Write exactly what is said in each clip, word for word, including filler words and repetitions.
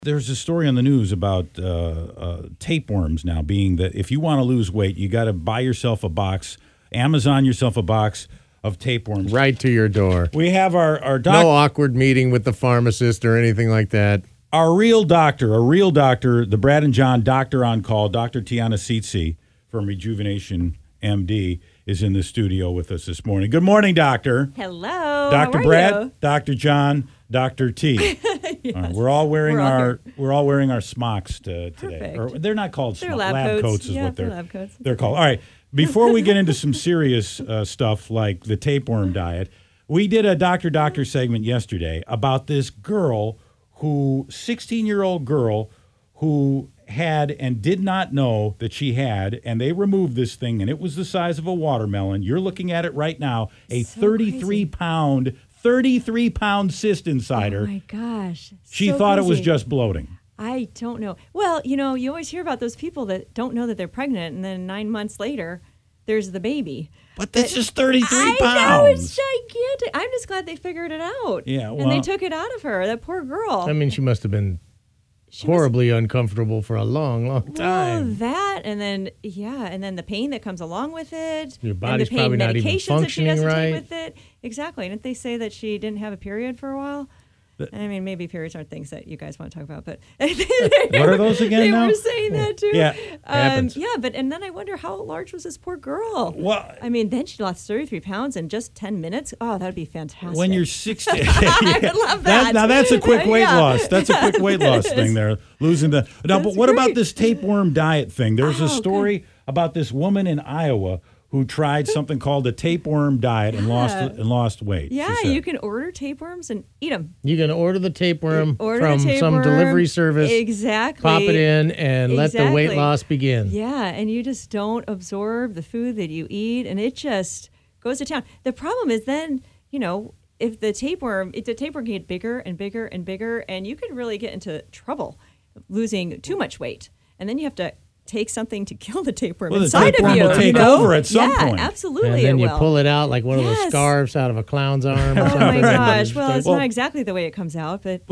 There's a story on the news about uh, uh, tapeworms now being that if you want to lose weight, you got to buy yourself a box, Amazon yourself a box of tapeworms. Right to your door. We have our, our doc- No awkward meeting with the pharmacist or anything like that. Our real doctor, a real doctor, the Brad and John Doctor on Call, Doctor Tiana Tsitsi from Rejuvenation M D, is in the studio with us this morning. Good morning, Doctor. Hello. Doctor How are Brad, you? Doctor John, Doctor T. Yes. All right, we're all wearing We're all our here. we're all wearing our smocks to, today. Perfect. Or they're not called They're smocks. lab coats. coats is Yeah, what they're they're lab coats. they're called. All right. Before we get into some serious uh, stuff like the tapeworm diet, we did a Doctor Doctor segment yesterday about this girl who sixteen-year-old girl who had and did not know that she had, and they removed this thing, and it was the size of a watermelon. You're looking at it right now, a So thirty-three pound, thirty-three pound cyst inside her. Oh my gosh. She So thought it was crazy. just bloating. I don't know. Well, you know, you always hear about those people that don't know that they're pregnant, and then nine months later, there's the baby. But that's just thirty-three I pounds. know, it's gigantic. I'm just glad they figured it out. Yeah, well- and they took it out of her. That poor girl. I mean, she must have been She was- horribly uncomfortable for a long, long Well, time. that, and then, yeah, and then the pain that comes along with it. Your and body's the pain probably not even medications that she functioning doesn't right. take with it. Exactly. Didn't they say that she didn't have a period for a while? I mean, maybe periods aren't things that you guys want to talk about, but What are those again They now? were saying that too. Yeah, um, happens. yeah. But and then I wonder how large was this poor girl? Well, I mean, then she lost thirty-three pounds in just ten minutes. Oh, that would be fantastic. when you're sixty, I would love that. now that's a quick weight Yeah. loss. That's a quick weight loss It thing is. there. Losing the now, but That's what about great. this tapeworm diet thing? There's a Oh, story about this woman in Iowa who tried something called a tapeworm diet and lost Yeah. and lost weight. she Yeah, said. you can order tapeworms and eat them. You can order the tapeworm Order from the some tapeworm. delivery service, Exactly. pop it in, and let the weight Exactly. loss begin. Yeah, and you just don't absorb the food that you eat, and it just goes to town. The problem is then, you know, if the tapeworm, if the tapeworm can get bigger and bigger and bigger, and you could really get into trouble losing too much weight, and then you have to take something to kill the tapeworm Well, the inside tapeworm of you. will take you know? over at some yeah, point. absolutely, And then it you will. pull it out like one of those Yes. scarves out of a clown's arm or Oh something. my gosh! Well, it's Well- not exactly the way it comes out, but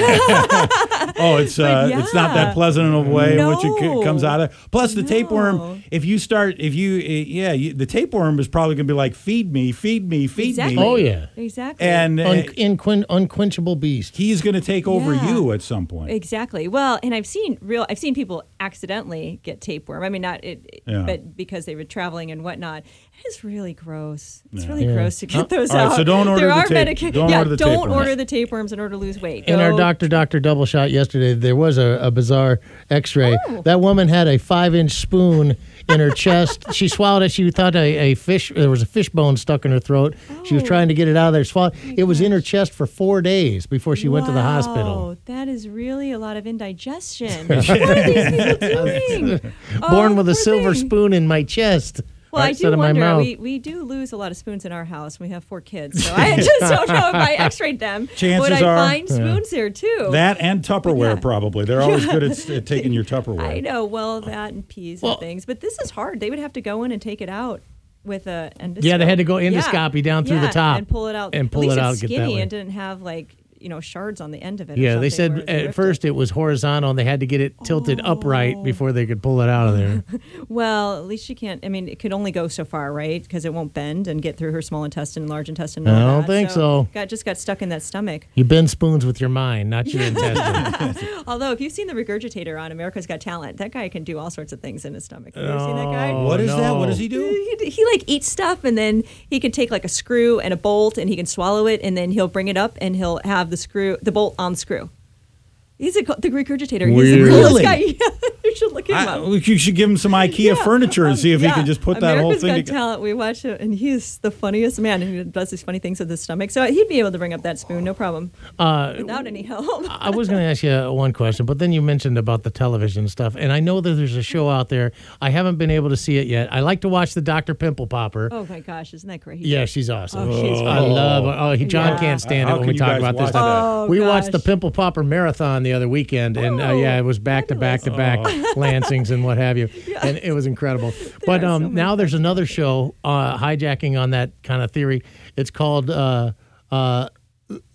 Oh, it's uh, But it's not that yeah. pleasant of a way in which it c- No. comes out of. Plus, the No. tapeworm. If you start, if you, uh, yeah, you, the tapeworm is probably going to be like, feed me, feed me, feed exactly. me. Oh, yeah. exactly. And uh, Un- inquin- unquenchable beast. he's going to take over Yeah. you at some point. Exactly. Well, and I've seen real. I've seen people accidentally get tapeworm. I mean, not it, Yeah. but because they were traveling and whatnot. It is really gross. It's Yeah. really Yeah. gross to get those All right, out. so don't order there the are tape- medica- don't yeah, order the don't tapeworms. order the tapeworms in order to lose weight. In our Go- Doctor Doctor double shot yesterday, there was a, a bizarre X-ray. Oh. That woman had a five-inch spoon in her chest. She swallowed it. She thought a, a fish. There was a fish bone stuck in her throat. She was Oh. trying to get it out of there. Swallow. It was in her chest for four days before she went to the Wow, hospital. That is really a lot of indigestion. What are these people doing? Born Oh, with a poor silver thing. spoon in my chest. Well, I instead do of my wonder. mouth. We, we do lose a lot of spoons in our house. We have four kids, so I just don't know if I X-rayed them. Chances would I are- find spoons here too? That and Tupperware, Yeah. probably. They're always good at, at taking your Tupperware. I know. Well, that and peas Well- and things, but this is hard. They would have to go in and take it out with a endoscope. Yeah, they had to go Yeah. endoscopy down through the Yeah, top and pull it out. and pull At least it out, It's get that skinny way. and didn't have like you know shards on the end of it. or Yeah, they something said where they at ripped first it. it was horizontal and they had to get it tilted upright before they could pull it out of there. Well, at least she can't. I mean, it could only go so far, right? Because it won't bend and get through her small intestine, large intestine. and I all don't that. think so. Got just got stuck in that stomach. You bend spoons with your mind, not your intestine. Although, if you've seen the regurgitator on America's Got Talent, that guy can do all sorts of things in his stomach. Have you ever seen that guy? Oh, What is that? no. What does he do? He, he like eats stuff and then he can take like a screw and a bolt and he can swallow it and then he'll bring it up and he'll have the screw, the bolt on the screw. He's a, the regurgitator. He's the Weird. coolest Really? guy. Yeah, you should look him I, up. you should give him some IKEA Yeah. furniture and see if Yeah. he can just put that whole America's thing Got together. Talent. We watch it, and he's the funniest man. And he does these funny things with his stomach, so he'd be able to bring up that spoon, no problem, Uh, without any help. I was going to ask you one question, but then you mentioned about the television stuff, and I know that there's a show out there. I haven't been able to see it yet. I like to watch the Doctor Pimple Popper. Oh my gosh, isn't that great? Yeah, she's awesome. Oh, she's I great. love. Oh, he, John Yeah. can't stand How it when can we you talk guys about this watch stuff. that? Oh, we watched the gosh. Pimple Popper marathon the other weekend, and uh, Oh, yeah, it was back to back to back Lansings and what have you, and it was incredible. But are um, so many now there's another show uh, hijacking on that kind of theory. It's called uh, uh,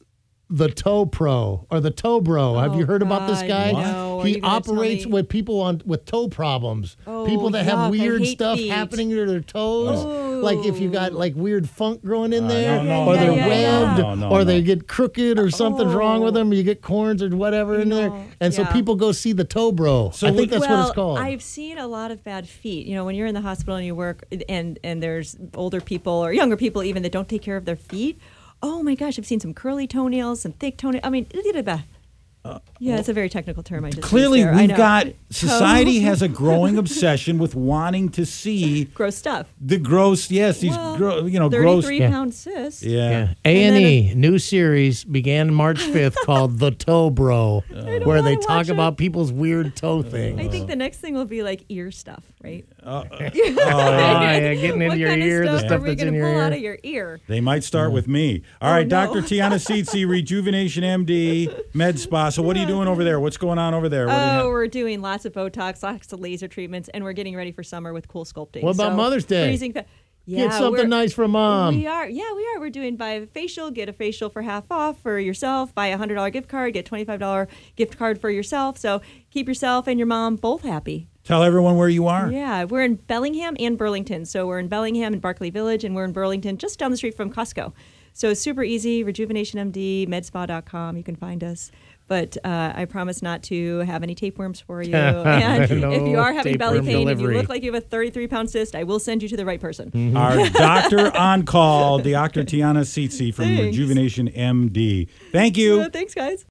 the Toe Pro or the Toe Bro. Have you Oh, heard about this God, guy? no. Are He you gonna tell operates me? with people on with toe problems. Oh, people that yuck, I have weird hate stuff feet. happening to their toes. Oh. Like if you got like weird funk growing in Uh, there, no, no, or no, they're yeah, webbed, yeah. No, no, or no. they get crooked, or something's wrong with Oh. them. You get corns or whatever in there, No, and so yeah. people go see the Toe Bro. So I think we- that's well, what it's called. I've seen a lot of bad feet. You know, when you're in the hospital and you work, and and there's older people or younger people even that don't take care of their feet. Oh my gosh, I've seen some curly toenails, some thick toenails. I mean, yeah, it's a very technical term. I just Clearly, used there. I we've know. got society Toe- has a growing obsession with wanting to see gross stuff. the gross. Yes, these Well, gro- you know gross. thirty-three Yeah. pound cyst. Yeah. Yeah. A And and then E new series began March fifth called The Toe Bro, don't where they wanna talk watch it. about people's weird toe things. I think the next thing will be like ear stuff, right? Oh, yeah, getting into What your kind of ear, the stuff stuff are we that's gonna in your pull out ear. of your ear? They might start with me. All Oh, right, no. Doctor Tiana Seetzy, Rejuvenation M D, Med Spa. So what are you doing over there? What's going on over there? What do you Oh, have? we're doing lots of Botox, lots of laser treatments, and we're getting ready for summer with cool sculpting. What about So, Mother's Day? freezing fa- Yeah, Get something we're- nice for mom. We are, yeah, we are. We're doing buy a facial, get a facial for half off for yourself. Buy a hundred dollar gift card, get twenty five dollar gift card for yourself. So keep yourself and your mom both happy. Tell everyone where you are. Yeah, we're in Bellingham and Burlington. So we're in Bellingham and Barclay Village, and we're in Burlington, just down the street from Costco. So it's super easy. Rejuvenation M D, medspa dot com. You can find us. But uh, I promise not to have any tapeworms for you. And No if you are having belly tapeworm pain and you delivery. look like you have a thirty-three pound cyst, I will send you to the right person. Our doctor on call, Doctor Tiana Seetzy from Thanks. Rejuvenation M D. Thank you. Uh, thanks, guys.